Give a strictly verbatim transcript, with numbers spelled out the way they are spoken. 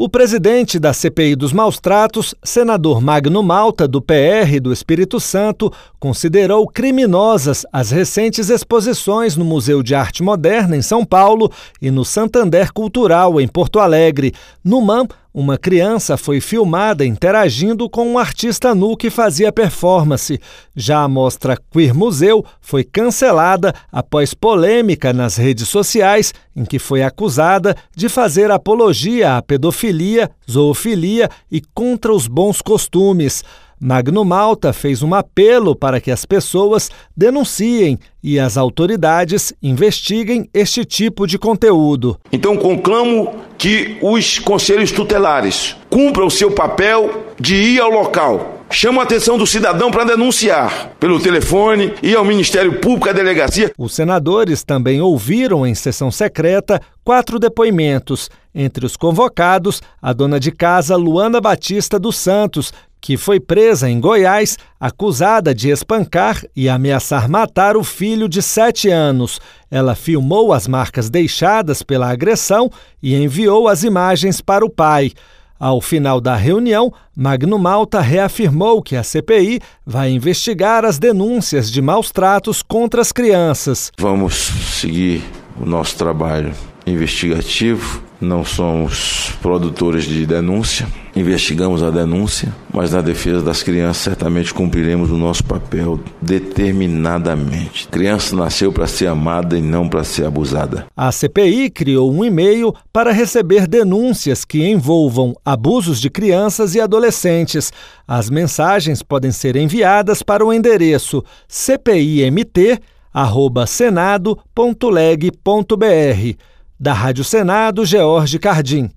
O presidente da C P I dos Maus-Tratos, senador Magno Malta, do P R do Espírito Santo, considerou criminosas as recentes exposições no Museu de Arte Moderna, em São Paulo, e no Santander Cultural, em Porto Alegre. No M A M, uma criança foi filmada interagindo com um artista nu que fazia performance. Já a mostra Queer Museu foi cancelada após polêmica nas redes sociais, em que foi acusada de fazer apologia à pedofilia, zoofilia e contra os bons costumes. Magno Malta fez um apelo para que as pessoas denunciem e as autoridades investiguem este tipo de conteúdo. Então conclamo que os conselhos tutelares cumpram o seu papel de ir ao local. Chama a atenção do cidadão para denunciar pelo telefone e ao Ministério Público, à delegacia. Os senadores também ouviram em sessão secreta quatro depoimentos. Entre os convocados, a dona de casa Luana Batista dos Santos, que foi presa em Goiás, acusada de espancar e ameaçar matar o filho de sete anos. Ela filmou as marcas deixadas pela agressão e enviou as imagens para o pai. Ao final da reunião, Magno Malta reafirmou que a C P I vai investigar as denúncias de maus-tratos contra as crianças. Vamos seguir o nosso trabalho investigativo. Não somos produtores de denúncia, investigamos a denúncia, mas na defesa das crianças certamente cumpriremos o nosso papel determinadamente. A criança nasceu para ser amada e não para ser abusada. A C P I criou um e-mail para receber denúncias que envolvam abusos de crianças e adolescentes. As mensagens podem ser enviadas para o endereço c p i m t arroba senado ponto leg ponto b r. Da Rádio Senado, George Cardim.